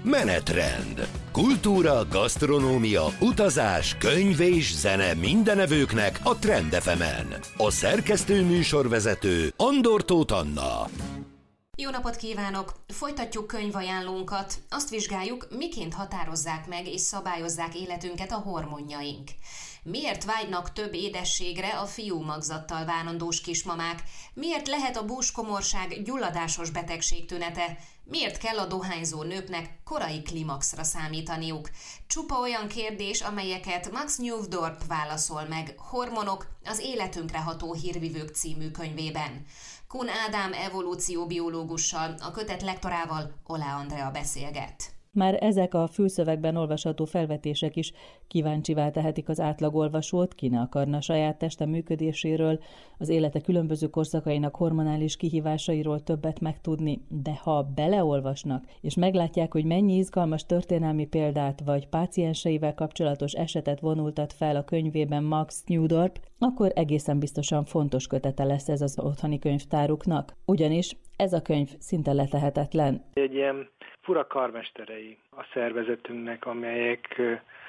Menetrend. Kultúra, gasztronómia, utazás, könyv és zene mindenevőknek a Trend FM-en. A szerkesztő műsorvezető Andor Tóth Anna. Jó napot kívánok! Folytatjuk könyvajánlónkat. Azt vizsgáljuk, miként határozzák meg és szabályozzák életünket a hormonjaink. Miért vágynak több édességre a fiúmagzattal várandós kismamák? Miért lehet a búskomorság gyulladásos betegség tünete? Miért kell a dohányzó nőknek korai klimaxra számítaniuk? Csupa olyan kérdés, amelyeket Max Nieuwdorp válaszol meg Hormonok, az életünkre ható hírvivők című könyvében. Kun Ádám evolúcióbiológussal, a kötet lektorával, Olá Andrea beszélget. Már ezek a fülszövegben olvasható felvetések is kíváncsivá tehetik az átlagolvasót, ki ne akarna saját teste működéséről, az élete különböző korszakainak hormonális kihívásairól többet megtudni, de ha beleolvasnak, és meglátják, hogy mennyi izgalmas történelmi példát vagy pácienseivel kapcsolatos esetet vonultat fel a könyvében Max Nieuwdorp, akkor egészen biztosan fontos kötete lesz ez az otthoni könyvtáruknak. Ugyanis ez a könyv szinte letehetetlen. Egy ilyen fura karmesterei a szervezetünknek, amelyek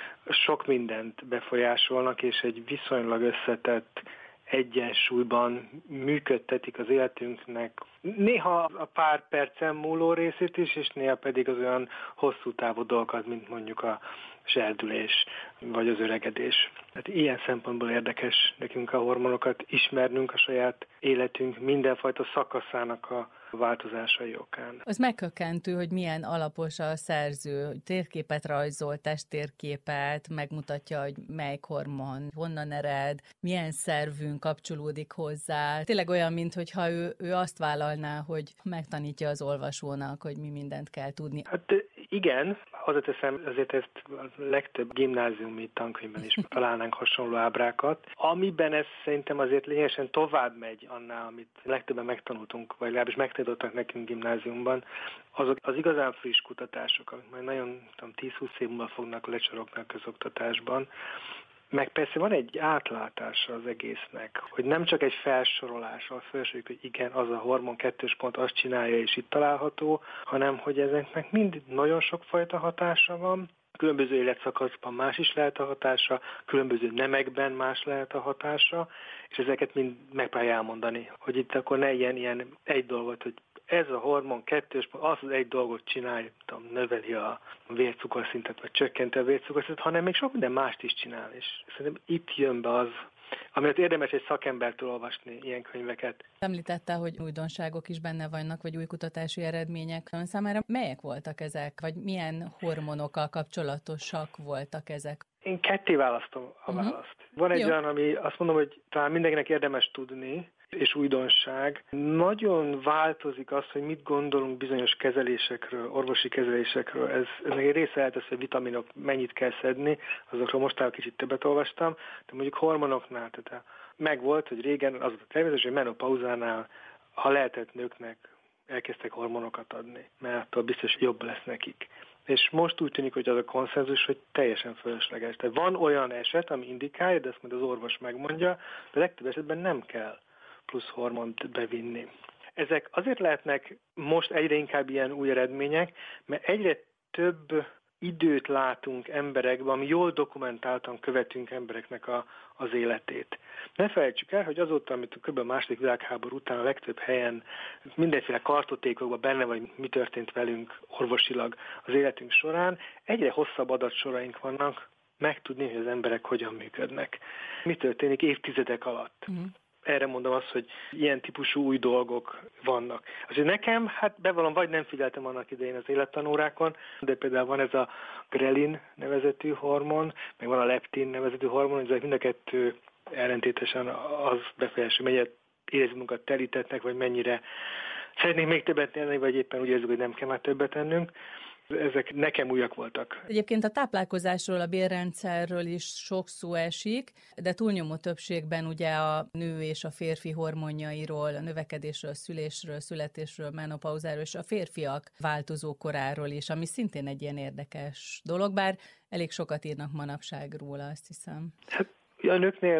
sok mindent befolyásolnak, és egy viszonylag összetett egyensúlyban működtetik az életünknek néha a pár percen múló részét is, és néha pedig az olyan hosszú távú dolgokat, mint mondjuk a serdülés, vagy az öregedés. Tehát ilyen szempontból érdekes nekünk a hormonokat ismernünk a saját életünk mindenfajta szakaszának a változásai okán. Az megkökkentő, hogy milyen alapos a szerző, hogy térképet rajzol, testtérképet, megmutatja, hogy melyik hormon, honnan ered, milyen szervünk kapcsolódik hozzá. Tényleg olyan, mintha ő azt vállalná, hogy megtanítja az olvasónak, hogy mi mindent kell tudni. Hát igen, hozzáteszem, azért ezt a legtöbb gimnáziumi tankönyvben is találnánk hasonló ábrákat, amiben ez szerintem azért lényegesen tovább megy annál, amit legtöbben megtanultunk, vagy legalábbis megtanítottak nekünk gimnáziumban, azok az igazán friss kutatások, amik majd nagyon 10-20 év múlva fognak lecsorogni a közoktatásban, meg persze van egy átlátása az egésznek, hogy nem csak egy felsorolással felsoroljuk, hogy igen, az a hormon 2-es pont azt csinálja és itt található, hanem hogy ezeknek mind nagyon sokfajta hatása van, különböző életszakaszban más is lehet a hatása, különböző nemekben más lehet a hatása, és ezeket mind megpróbálja elmondani, hogy itt akkor ne ilyen egy dolgot, hogy ez a hormon 2-es pont, az egy dolgot csinálja, növeli a vércukorszintet, vagy csökkenti a vércukorszintet, hanem még sok minden mást is csinál. És szerintem itt jön be az, amit érdemes egy szakembertől olvasni ilyen könyveket. Említette, hogy újdonságok is benne vannak, vagy új kutatási eredmények. Ön számára melyek voltak ezek, vagy milyen hormonokkal kapcsolatosak voltak ezek? Én ketté választom a választ. Van egy olyan, ami azt mondom, hogy talán mindenkinek érdemes tudni, és újdonság. Nagyon változik az, hogy mit gondolunk bizonyos kezelésekről, orvosi kezelésekről. Ez egy része lehet az, hogy vitaminok mennyit kell szedni, azokról mostanában kicsit többet olvastam, de mondjuk hormonoknál, tehát megvolt, hogy régen az volt a természetes, hogy menopauzánál, ha lehetett nőknek, elkezdtek hormonokat adni, mert attól biztos jobb lesz nekik. És most úgy tűnik, hogy az a konszenzus, hogy teljesen fölösleges. Tehát van olyan eset, ami indikálja, de ezt majd az orvos megmondja, de legtöbb esetben nem kell plusz hormont bevinni. Ezek azért lehetnek most egyre inkább ilyen új eredmények, mert egyre több időt látunk emberekben, ami jól dokumentáltan követünk embereknek az életét. Ne felejtsük el, hogy azóta, amit kb. A II. Világháború után a legtöbb helyen mindenféle kartotékokban benne vagy mi történt velünk orvosilag az életünk során, egyre hosszabb adatsoraink vannak megtudni, hogy az emberek hogyan működnek. Mi történik évtizedek alatt. Erre mondom azt, hogy ilyen típusú új dolgok vannak. Azért nekem, bevallom, vagy nem figyeltem annak idején az élettanórákon, de például van ez a grelin nevezetű hormon, meg van a leptin nevezetű hormon, ezek mind a kettő ellentétesen az befolyásolja, mennyire érezzük magunkat telítettnek, vagy mennyire szeretnénk még többet tenni, vagy éppen úgy érzük, hogy nem kell már többet tennünk. Ezek nekem újak voltak. Egyébként a táplálkozásról, a bélrendszerről is sok szó esik, de túlnyomó többségben ugye a nő és a férfi hormonjairól, a növekedésről, szülésről, születésről, menopauzáról és a férfiak változó koráról is, ami szintén egy ilyen érdekes dolog, bár elég sokat írnak manapság róla, azt hiszem. A nőknél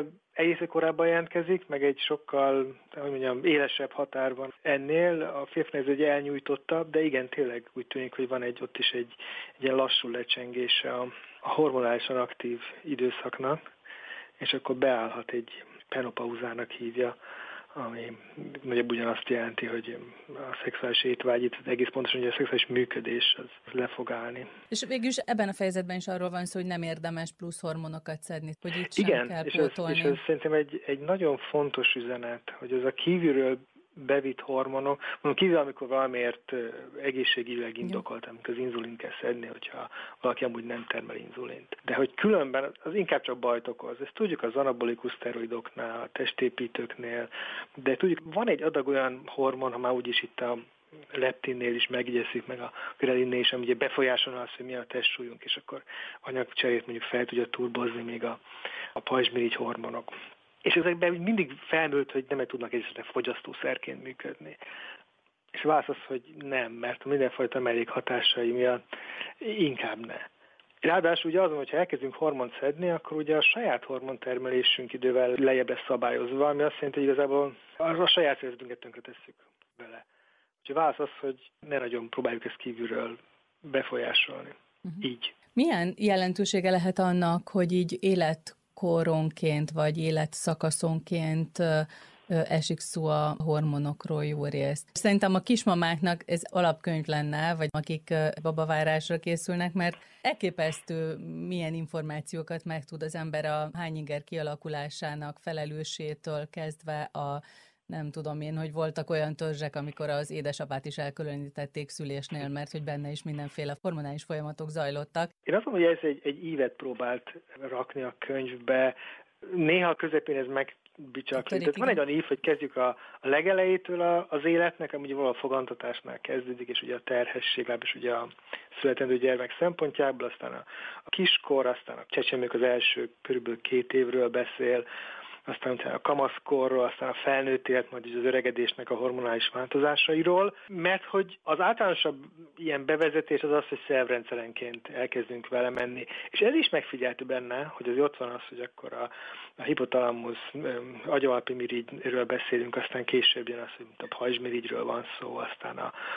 egészen korábban jelentkezik, meg egy sokkal, élesebb határ van ennél. A férfinek ez egy elnyújtottabb, de igen, tényleg úgy tűnik, hogy van ott is egy ilyen lassú lecsengése a hormonálisan aktív időszaknak, és akkor beállhat egy penopauzának hívja, ami nagyobb ugyanazt jelenti, hogy a szexuális étvágy, itt egész pontosan, hogy a szexuális működés az le fog állni. És végülis ebben a fejezetben is arról van szó, hogy nem érdemes plusz hormonokat szedni, hogy itt sem igen, kell pótolni. És ez szerintem egy nagyon fontos üzenet, hogy ez a kívülről bevitt hormonok, mondom kívül, amikor valamiért egészségileg indokolt, amikor az inzulint kell szedni, hogyha valaki amúgy nem termel inzulint. De hogy különben az inkább csak bajt okoz. Ezt tudjuk az anabolikus szteroidoknál, a testépítőknél, de tudjuk, van egy adag olyan hormon, ha már úgyis itt a leptinnél is megjegyezzük, meg a pirelinnél is, ami ugye befolyásolja azt, hogy milyen a testsúlyunk, és akkor anyagcserét mondjuk fel tudja turbozni még a pajzsmirigy hormonok. És ezekben mindig felmerült, hogy nem tudnak egyszerűen fogyasztószerként működni. És válasz az, hogy nem, mert mindenfajta mellékhatásai miatt inkább ne. Ráadásul ugye azon, hogyha elkezdünk hormont szedni, akkor ugye a saját hormontermelésünk idővel lejjebb lesz szabályozva, ami azt jelenti, hogy igazából a saját szervezetünket tönkretesszük vele. Úgyhogy válasz az, hogy ne nagyon próbáljuk ezt kívülről befolyásolni. Így. Milyen jelentősége lehet annak, hogy így életkoronként vagy életszakaszonként esik szó a hormonokról jó részt? Szerintem a kismamáknak ez alapkönyv lenne, vagy akik babavárásra készülnek, mert elképesztő milyen információkat megtud az ember a hányinger kialakulásának felelőssétől kezdve nem tudom én, hogy voltak olyan törzsek, amikor az édesapát is elkülönítették szülésnél, mert hogy benne is mindenféle hormonális folyamatok zajlottak. Én azt mondom, hogy ez egy ívet próbált rakni a könyvbe. Néha a közepén ez megbicsaklik. Tehát van egy olyan ív, hogy kezdjük a legelejétől az életnek, ami ugye valahol fogantatásnál kezdődik, és ugye a terhesség, legalábbis ugye a születendő gyermek szempontjából, aztán a kiskor, aztán a csecsemők az első körülbelül 2 évről beszél, aztán a kamaszkorról, aztán a felnőtt élet, majd az öregedésnek a hormonális változásairól, mert hogy az általánosabb ilyen bevezetés az az, hogy szervrendszerenként elkezdünk vele menni. És ez is megfigyeltő benne, hogy az ott van az, hogy akkor a hipotalamusz agyalpimirigyről beszélünk, aztán később jön az, hogy a pajzsmirigyről van szó, aztán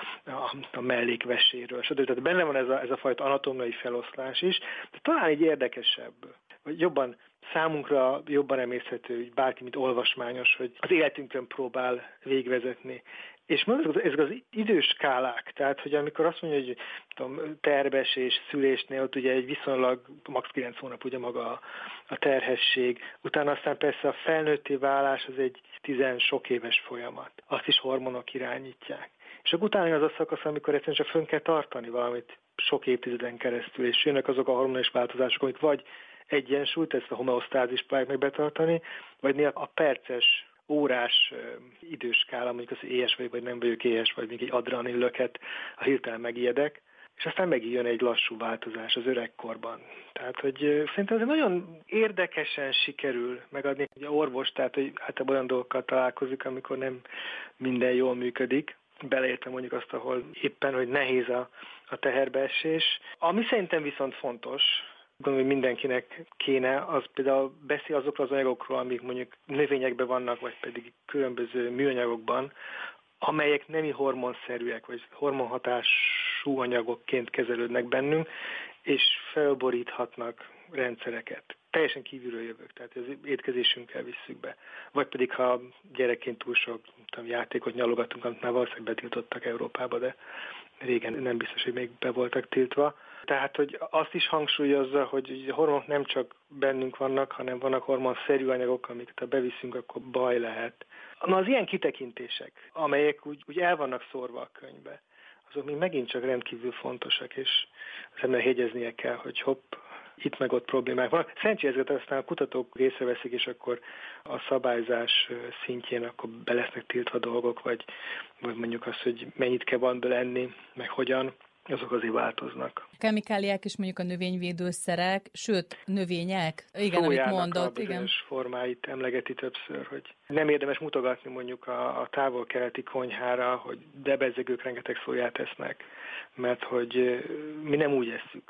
a mellékveséről. Tehát benne van ez a fajta anatómiai feloszlás is, de talán így érdekesebb, vagy jobban számunkra jobban emészhető, hogy bárki, mint olvasmányos, hogy az életünkön próbál végvezetni. És ezek az időskálák, tehát, hogy amikor azt mondja, hogy terhesés, szülésnél ott ugye egy viszonylag max. 9 hónap ugye maga a terhesség, utána aztán persze a felnőtté válás az egy 10 sok éves folyamat. Azt is hormonok irányítják. És akkor utána az a szakasz, amikor egyszerűen csak fönn kell tartani valamit sok évtizeden keresztül, és jönnek azok a hormonális változások, amik vagy egyensúlyt, ezt a homeosztázis próbálják meg betartani, vagy néha a perces, órás időskála, mondjuk az, hogy éhes vagyok, vagy nem vagyok éhes, vagy még egy adrenalinlöket, ha hirtelen megijedek, és aztán megjön egy lassú változás az öregkorban. Tehát, hogy szerintem ez nagyon érdekesen sikerül megadni egy orvos, tehát, hogy általában olyan dolgokkal találkozik, amikor nem minden jól működik, beleértve mondjuk azt, ahol éppen, hogy nehéz a teherbeesés. Ami szerintem viszont fontos, gondolom, hogy mindenkinek kéne, az például beszél azokról az anyagokról, amik mondjuk növényekben vannak, vagy pedig különböző műanyagokban, amelyek nemi hormonszerűek, vagy hormonhatású anyagokként kezelődnek bennünk, és felboríthatnak rendszereket. Teljesen kívülről jövök, tehát az étkezésünkkel visszük be. Vagy pedig, ha gyerekként túl sok játékot nyalogatunk, amit már valószínűleg betiltottak Európába, de régen nem biztos, hogy még be voltak tiltva. Tehát, hogy azt is hangsúlyozza, hogy a hormonok nem csak bennünk vannak, hanem vannak hormonszerű anyagok, amiket ha beviszünk, akkor baj lehet. Na, az ilyen kitekintések, amelyek úgy el vannak szórva a könyvbe, azok még megint csak rendkívül fontosak, és az ember hegyeznie kell, hogy hopp, itt meg ott problémák vannak. Szerencsére ezeket aztán a kutatók észreveszik, és akkor a szabályzás szintjén akkor be lesznek tiltva dolgok, vagy mondjuk az, hogy mennyit kell van enni, meg hogyan, azok azért változnak. A kemikáliák és mondjuk a növényvédőszerek, sőt, növények, igen, szójának amit mondott, a bizonyos formáit emlegeti többször, hogy nem érdemes mutogatni mondjuk a távol-keleti konyhára, hogy de bezzegők rengeteg szóját esznek, mert hogy mi nem úgy esszük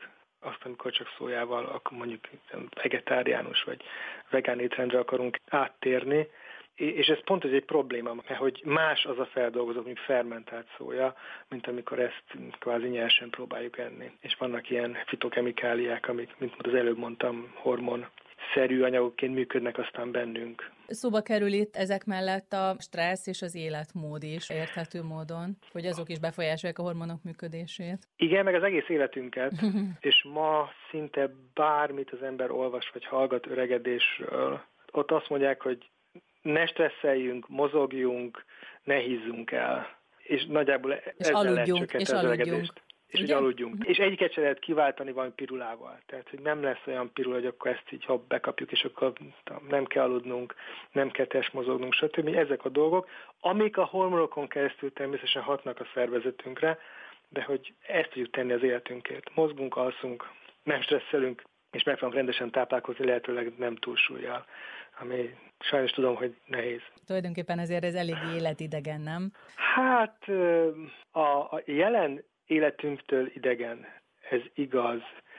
azt, amikor csak szójával, akkor mondjuk vegetáriánus vagy vegán étrendre akarunk áttérni, és ez pont egy probléma, mert hogy más az a feldolgozott, mint fermentált szója, mint amikor ezt kvázi nyersen próbáljuk enni. És vannak ilyen fitokemikáliák, amik, mint az előbb mondtam, hormonszerű anyagokként működnek aztán bennünk. Szóba kerül itt ezek mellett a stressz és az életmód is érthető módon, hogy azok is befolyásolják a hormonok működését. Igen, meg az egész életünket, és ma szinte bármit az ember olvas vagy hallgat öregedésről, ott azt mondják, hogy ne stresszeljünk, mozogjunk, ne hízzunk el. És nagyjából ezzel lehet csökkenteni az öregedést. És hogy aludjunk. És egyiket se lehet kiváltani valami pirulával. Tehát, hogy nem lesz olyan pirul, hogy akkor ezt így bekapjuk, és akkor nem kell aludnunk, nem kell testmozognunk, stb. Ezek a dolgok, amik a hormonokon keresztül természetesen hatnak a szervezetünkre, de hogy ezt tudjuk tenni az életünkért. Mozgunk, alszunk, nem stresszelünk, és megpróbálunk rendesen táplálkozni, lehetőleg nem túlsúllyal, ami sajnos tudom, hogy nehéz. Tulajdonképpen ezért ez elég életidegen, nem? Hát a jelen életünktől idegen, ez igaz,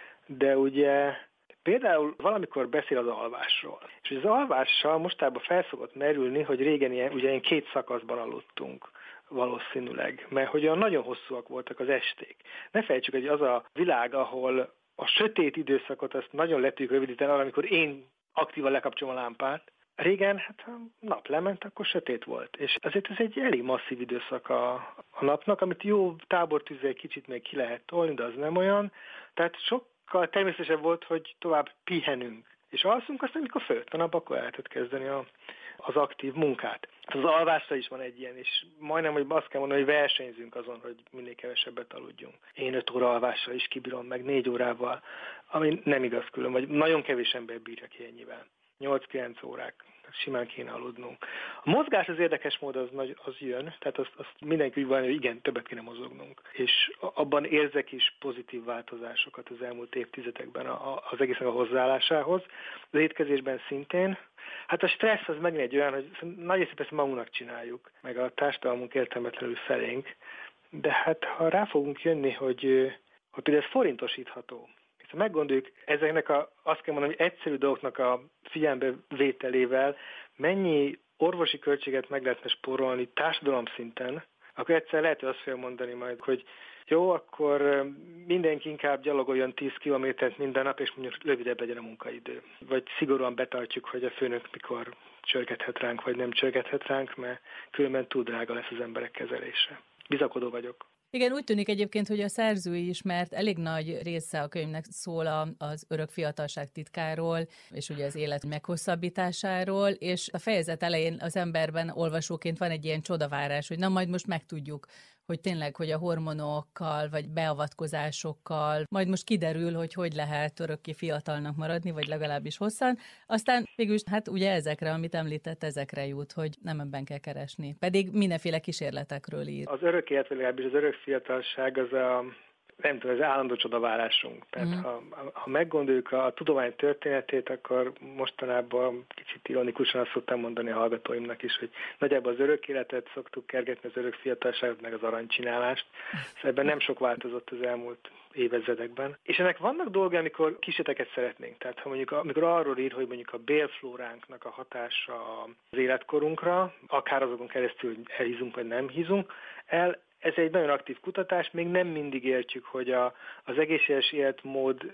de ugye például valamikor beszél az alvásról. És az alvással mostában felszokott merülni, hogy régen ilyen 2 szakaszban aludtunk valószínűleg, mert hogy olyan nagyon hosszúak voltak az esték. Ne felejtsük, hogy az a világ, ahol a sötét időszakot azt nagyon le tudjuk rövidíteni arra, amikor én aktívan lekapcsolom a lámpát. Régen, hát ha nap lement, akkor sötét volt. És azért ez egy elég masszív időszak a napnak, amit jó tábortűzzel kicsit még ki lehet tolni, de az nem olyan. Tehát sokkal természetesebb volt, hogy tovább pihenünk. És alszunk, aztán amikor fölött a nap, akkor el lehetett kezdeni az aktív munkát. Az alvásra is van egy ilyen, és majdnem, hogy azt kell mondani, hogy versenyzünk azon, hogy minél kevesebbet aludjunk. Én 5 óra alvással is kibírom, meg 4 órával, ami nem igaz külön, vagy nagyon kevés ember bírja ki ennyivel. 8-9 órák, simán kéne aludnunk. A mozgás az érdekes mód, az jön, tehát azt mindenki úgy van, hogy igen, többet kéne mozognunk. És abban érzek is pozitív változásokat az elmúlt évtizedekben az egészen a hozzáállásához. Az étkezésben szintén. Hát a stressz az megint egy olyan, hogy nagy részt persze magunknak csináljuk, meg a társadalmunk értelmetlenül felénk, de hát ha rá fogunk jönni, hogy például ez forintosítható, ha meggondoljuk ezeknek azt kell mondani, hogy egyszerű dolgoknak a figyelembevételével mennyi orvosi költséget meg lehetne spórolni társadalom szinten, akkor egyszer lehet, hogy azt fogja mondani majd, hogy jó, akkor mindenki inkább gyalogoljon 10 kilométert minden nap, és mondjuk rövidebb legyen a munkaidő. Vagy szigorúan betartjuk, hogy a főnök mikor csörgethet ránk, vagy nem csörgethet ránk, mert különben túl drága lesz az emberek kezelése. Bizakodó vagyok. Igen, úgy tűnik egyébként, hogy a szerzői is, mert elég nagy része a könyvnek szól az örök fiatalság titkáról, és ugye az élet meghosszabbításáról, és a fejezet elején az emberben olvasóként van egy ilyen csodavárás, hogy na majd most megtudjuk, hogy tényleg, hogy a hormonokkal, vagy beavatkozásokkal, majd most kiderül, hogy lehet örökké fiatalnak maradni, vagy legalábbis hosszan. Aztán végülis, hát ugye ezekre, amit említett, ezekre jut, hogy nem ebben kell keresni. Pedig mindenféle kísérletekről ír. Az örök élet, vagy legalábbis az örök fiatalság az nem tudom, az állandó csodavárásunk. Tehát ha meggondoljuk a tudomány történetét, akkor mostanában kicsit ironikusan azt szoktam mondani a hallgatóimnak is, hogy nagyjából az örök életet szoktuk kergetni, az örök fiatalságot, meg az aranycsinálást. Szóval ebben nem sok változott az elmúlt évezredekben. És ennek vannak dolgai, amikor kísérleteket szeretnénk. Tehát ha mondjuk, amikor arról ír, hogy mondjuk a bélflóránknak a hatása az életkorunkra, akár azokon keresztül, hogy elhízunk vagy nem hízunk el, ez egy nagyon aktív kutatás, még nem mindig értjük, hogy az egészséges életmód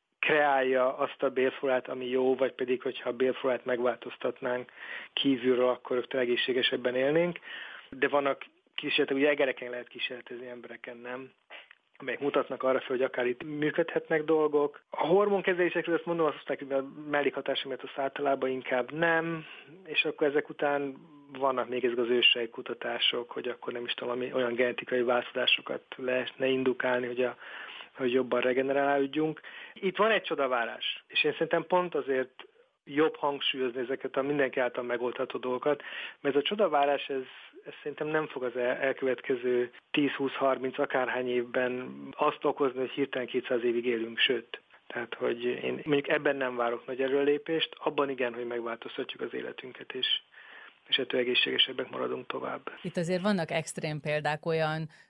kreálja azt a bélflórát, ami jó, vagy pedig, hogyha a bélflórát megváltoztatnánk kívülről, akkor rögtön egészségesebben élnénk. De vannak kísérletek, ugye egereken lehet kísérletezni, embereken nem, amelyek mutatnak arra fel, hogy akár itt működhetnek dolgok. A hormonkezelésekről azt mondom, azt mondják, hogy a mellékhatások miatt az általában inkább nem, és akkor ezek után vannak még ezek az ősei kutatások, hogy akkor nem is tudom, olyan genetikai változásokat lehetne indukálni, hogy jobban regenerálódjunk. Itt van egy csodavárás, és én szerintem pont azért jobb hangsúlyozni ezeket a mindenki által megoldható dolgokat, mert ez a csodavárás, ez szerintem nem fog az elkövetkező 10-20-30 akárhány évben azt okozni, hogy hirtelen 200 évig élünk, sőt. Tehát, hogy én mondjuk ebben nem várok nagy előrelépést, abban igen, hogy megváltoztatjuk az életünket, és ettől egészségesebbek maradunk tovább. Itt azért vannak extrém példák, olyan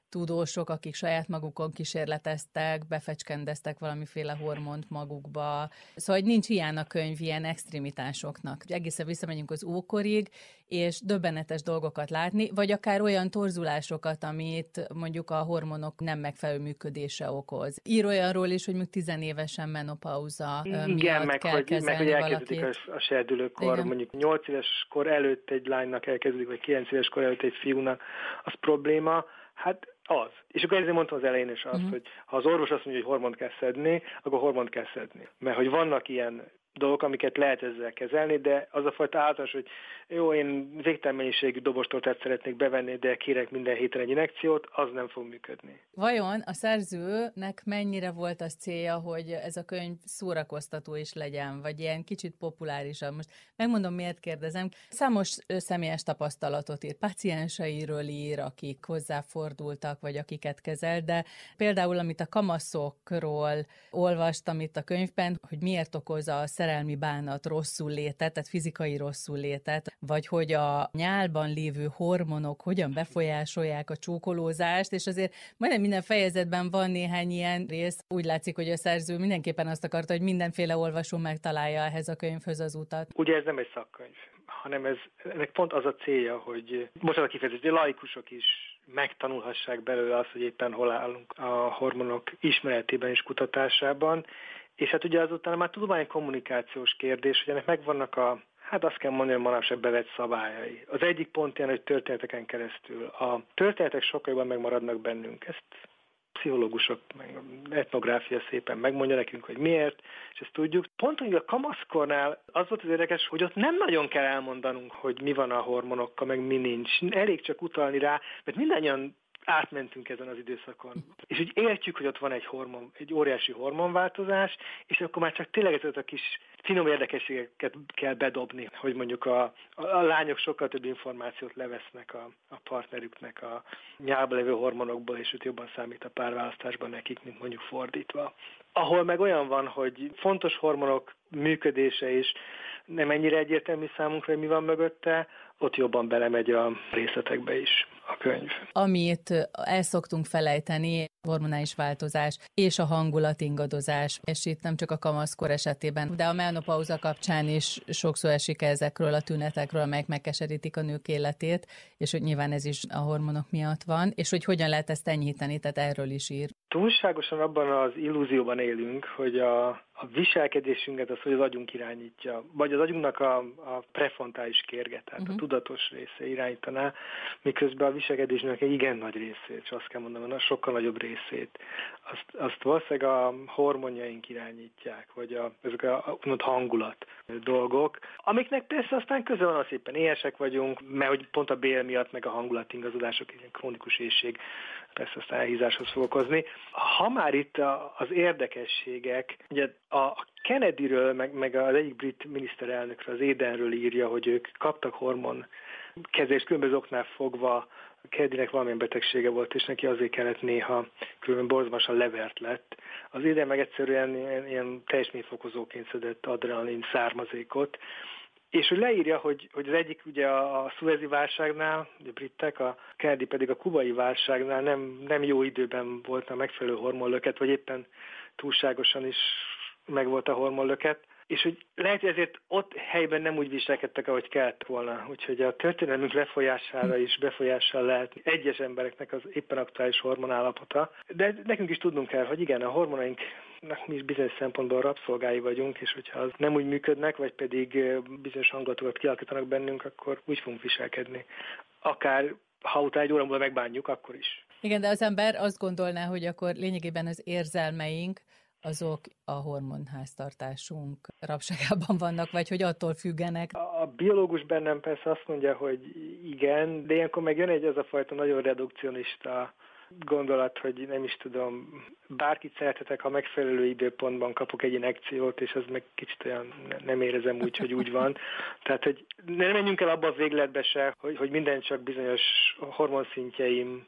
tudósok, akik saját magukon kísérleteztek, befecskendeztek valamiféle hormont magukba. Szóval nincs ilyen a könyv ilyen extremitásoknak. Egészen visszamegyünk az ókorig, és döbbenetes dolgokat látni, vagy akár olyan torzulásokat, amit mondjuk a hormonok nem megfelelő működése okoz. Ír olyanról is, hogy mondjuk 10 évesen menopauza miatt kell kezelni meg, hogy elkezdődik a serdülőkor, igen. Mondjuk 8 éves kor előtt egy lánynak elkezdődik, vagy 9 éves kor előtt egy fiúnak, az probléma, hát az. És akkor ezért mondtam az elején is azt, hogy ha az orvos azt mondja, hogy hormont kell szedni, akkor hormont kell szedni. Mert hogy vannak ilyen dolgok, amiket lehet ezzel kezelni, de az a fajta általános, hogy jó, én végtelen mennyiségű dobostortát szeretnék bevenni, de kérek minden héten egy injekciót, az nem fog működni. Vajon a szerzőnek mennyire volt az célja, hogy ez a könyv szórakoztató is legyen, vagy ilyen kicsit populárisabb? Most megmondom, miért kérdezem. Számos személyes tapasztalatot ír, pacienseiről ír, akik hozzáfordultak, vagy akiket kezel, de például, amit a kamaszokról olvastam itt a könyvben, hogy miért okoz a szerelmi bánat rosszul létet, tehát fizikai rosszul létet, vagy hogy a nyálban lévő hormonok hogyan befolyásolják a csókolózást, és azért majdnem minden fejezetben van néhány ilyen rész. Úgy látszik, hogy a szerző mindenképpen azt akarta, hogy mindenféle olvasó megtalálja ehhez a könyvhöz az utat. Ugye ez nem egy szakkönyv, hanem ennek pont az a célja, hogy most az a kifejezés, hogy laikusok is megtanulhassák belőle azt, hogy éppen hol állunk a hormonok ismeretében és kutatásában. És hát ugye azután már tudományi kommunikációs kérdés, hogy ennek megvannak azt kell mondani, hogy manapság bevett szabályai. Az egyik pont ilyen, hogy történeteken keresztül. A történetek sokkal jobban megmaradnak bennünk. Ezt pszichológusok, meg etnográfia szépen megmondja nekünk, hogy miért, és ezt tudjuk. Pont, hogy a kamaszkornál az volt az érdekes, hogy ott nem nagyon kell elmondanunk, hogy mi van a hormonokkal, meg mi nincs. Elég csak utalni rá, mert mindannyian átmentünk ezen az időszakon. És úgy értjük, hogy ott van egy óriási hormonváltozás, és akkor már csak tényleg ezeket a kis finom érdekességeket kell bedobni, hogy mondjuk a lányok sokkal több információt levesznek a partnerüknek a nyálban levő hormonokból, és őt jobban számít a párválasztásban nekik, mint mondjuk fordítva. Ahol meg olyan van, hogy fontos hormonok működése is nem ennyire egyértelmű számunkra, hogy mi van mögötte, ott jobban belemegy a részletekbe is a könyv. Amit el szoktunk felejteni, hormonális változás és a hangulatingadozás, és itt nem csak a kamaszkor esetében, de a menopauza kapcsán is sokszor esik ezekről a tünetekről, amelyek megkeserítik a nők életét, és hogy nyilván ez is a hormonok miatt van, és hogy hogyan lehet ezt enyhíteni, tehát erről is ír. Túlságosan abban az illúzióban élünk, hogy a viselkedésünket az, hogy az agyunk irányítja, vagy az agyunknak a prefrontális kérge, tehát a tudatos része irányítaná, miközben a viselkedésünknek egy igen nagy részét, és azt kell mondanom, a sokkal nagyobb részét, azt valószínűleg a hormonjaink irányítják, vagy ezek a hangulat dolgok, amiknek persze aztán köze van, az éppen éhesek vagyunk, mert hogy pont a bél miatt, meg a hangulatingazódások, ilyen krónikus éhség, persze aztán elhízáshoz fog okozni. Ha már itt az érdekességek, ugye a Kennedyről, meg az egyik brit miniszterelnökről, az Edenről írja, hogy ők kaptak hormonkezést különböző oknál fogva, Kennedynek valamilyen betegsége volt, és neki azért kellett néha különben borzalmasan levert lett. Az Eden meg egyszerűen ilyen teljesményfokozóként szedett adrenalin származékot, és hogy leírja, hogy az egyik ugye a szuezi válságnál, a britek, a Kennedy pedig a kubai válságnál nem jó időben volt a megfelelő hormonlöket, vagy éppen túlságosan is megvolt a hormonlöket, és hogy lehet, hogy ezért ott helyben nem úgy viselkedtek, ahogy kellett volna. Úgyhogy a történelmünk lefolyására is befolyással lehet egyes embereknek az éppen aktuális hormonállapota. De nekünk is tudnunk kell, hogy igen, a hormonainknak mi is bizonyos szempontból rabszolgái vagyunk, és hogyha az nem úgy működnek, vagy pedig bizonyos hangulatokat kialakítanak bennünk, akkor úgy fogunk viselkedni. Akár ha utána egy óra múlva megbánjuk, akkor is. Igen, de az ember azt gondolná, hogy akkor lényegében az érzelmeink azok a hormonháztartásunk rabságában vannak, vagy hogy attól függenek? A biológus bennem persze azt mondja, hogy igen, de ilyenkor meg jön az a fajta nagyon redukcionista gondolat, hogy nem is tudom, bárkit szerethetek, ha megfelelő időpontban kapok egy injekciót, és az meg kicsit olyan nem érezem úgy, hogy úgy van. Tehát, hogy ne menjünk el abba a végletbe se, hogy minden csak bizonyos hormonszintjeim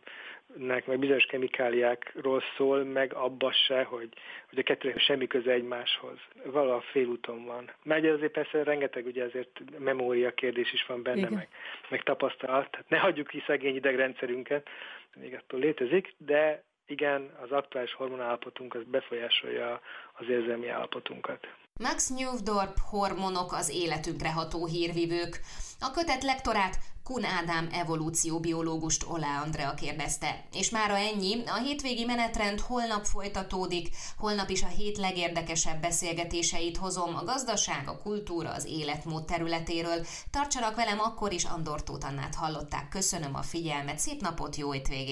meg bizonyos kemikáliákról szól, meg abba se, hogy a kettőnek semmi köze egymáshoz. Valahol félúton van. Mert azért persze rengeteg ugye azért memória kérdés is van benne, meg tapasztalat. Tehát ne hagyjuk ki szegény idegrendszerünket, még attól létezik, de igen, az aktuális hormonállapotunk az befolyásolja az érzelmi állapotunkat. Max Nieuwdorp, hormonok az életünkre ható hírvivők. A kötet lektorát, Kun Ádám evolúcióbiológust Oláh Andrea kérdezte. És mára ennyi, a hétvégi menetrend holnap folytatódik, holnap is a hét legérdekesebb beszélgetéseit hozom a gazdaság, a kultúra, az életmód területéről. Tartsanak velem akkor is, Andor Tóth Annát hallották. Köszönöm a figyelmet, szép napot, jó hétvégét!